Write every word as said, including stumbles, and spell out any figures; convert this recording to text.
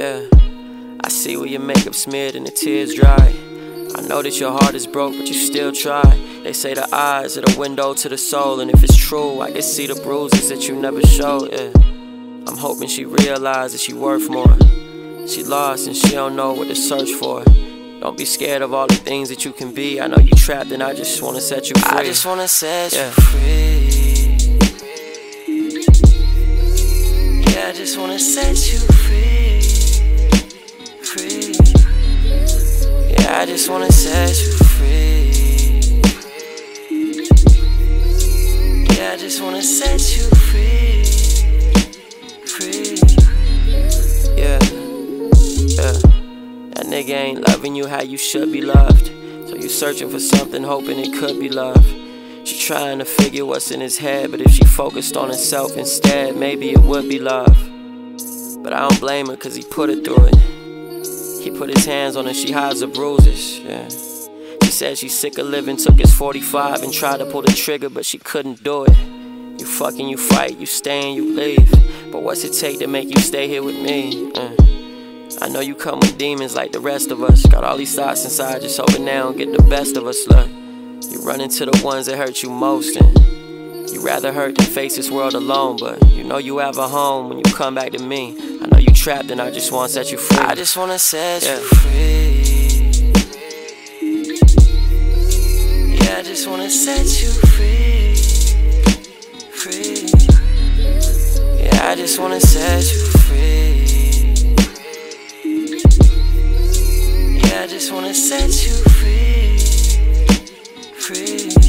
Yeah, I see where your makeup smeared and the tears dry. I know that your heart is broke, but you still try. They say the eyes are the window to the soul, and if it's true, I can see the bruises that you never showed. Yeah, I'm hoping she realizes she worth more. She lost and she don't know what to search for. Don't be scared of all the things that you can be. I know you trapped and I just wanna set you free. I just wanna set yeah. you free. Yeah, I just wanna set you free. Free. Yeah, I just wanna set you free. Yeah, I just wanna set you free. Free. Yeah, yeah. That nigga ain't loving you how you should be loved. So you searching for something, hoping it could be love. She trying to figure what's in his head, but if she focused on herself instead, maybe it would be love. But I don't blame her, cause he put her through it. He put his hands on her, she hides her bruises, yeah. She said she's sick of living, took his forty-five and tried to pull the trigger, but she couldn't do it. You fucking, you fight, you stay and you leave. But what's it take to make you stay here with me? Uh. I know you come with demons like the rest of us. Got all these thoughts inside, just hoping they don't get the best of us. Look, you run into the ones that hurt you most, and you rather hurt than face this world alone. But you know you have a home when you come back to me. I know you trapped and I just wanna set you free. I just wanna set yeah. you free. Yeah, I just wanna set you free. Free. Yeah, I just wanna set you free. I just wanna set you free, free.